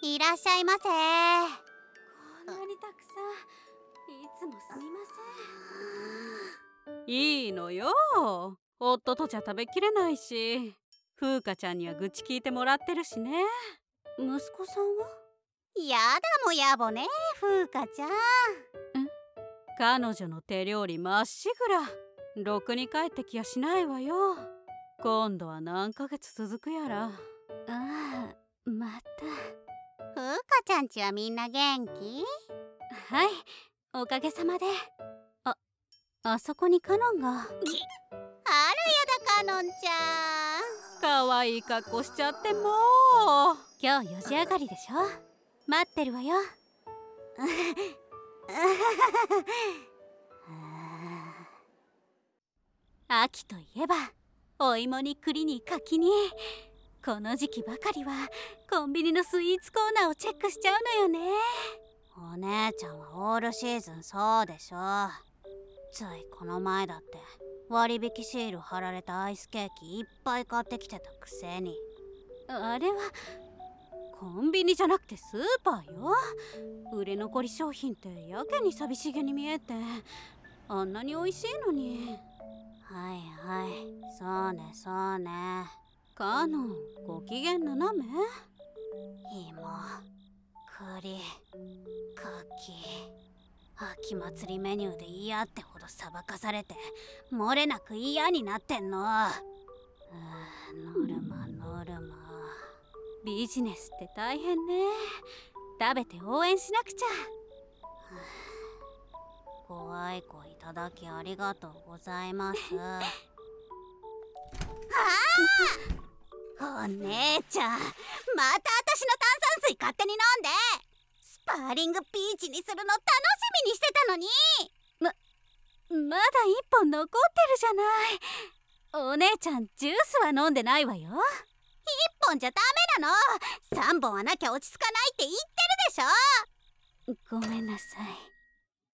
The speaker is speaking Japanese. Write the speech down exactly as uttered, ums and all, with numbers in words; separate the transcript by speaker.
Speaker 1: いらっしゃいませ。こん
Speaker 2: なにたくさん、いつもすみません。
Speaker 3: いいのよ、夫とじゃ食べきれないし、風花ちゃんには愚痴聞いてもらってるしね。
Speaker 2: 息子さんは？
Speaker 1: やだもやぼね、風花ちゃん。
Speaker 3: 彼女の手料理まっしぐら、ろくに帰ってきやしないわよ。今度は何ヶ月続くやら。
Speaker 2: ああ、また。
Speaker 1: 風花ちゃんちはみんな元気？
Speaker 2: はい、おかげさまで。あ、あそこにカノンが。
Speaker 1: あらやだ、カノンちゃん。
Speaker 3: かわいい格好しちゃってもう。
Speaker 2: 今日よじ上がりでしょ。待ってるわよ。秋といえばお芋に栗に柿に、この時期ばかりはコンビニのスイーツコーナーをチェックしちゃうのよね。
Speaker 1: お姉ちゃんはオールシーズンそうでしょ。ついこの前だって割引シール貼られたアイスケーキいっぱい買ってきてたくせに。
Speaker 2: あれはコンビニじゃなくてスーパーよ。売れ残り商品ってやけに寂しげに見えて、あんなに美味しいのに。
Speaker 1: はいはい、そうねそうね。
Speaker 2: カノン、ご機嫌斜め？
Speaker 1: 芋、栗、柿、秋祭りメニューで嫌ってほどさばかされて漏れなく嫌になってんの。うーノルマノルマ。
Speaker 2: ビジネスって大変ね。食べて応援しなくちゃ。
Speaker 1: ご愛顧いただきありがとうございます。ああ、お姉ちゃん、また私の炭酸水勝手に飲んで。スパーリングピーチにするの楽しみにしてたのに。
Speaker 2: ままだ一本残ってるじゃない。お姉ちゃんジュースは飲んでないわよ。
Speaker 1: 一本じゃダメなの。三本はなきゃ落ち着かないって言ってるでしょ。
Speaker 2: ごめんなさい。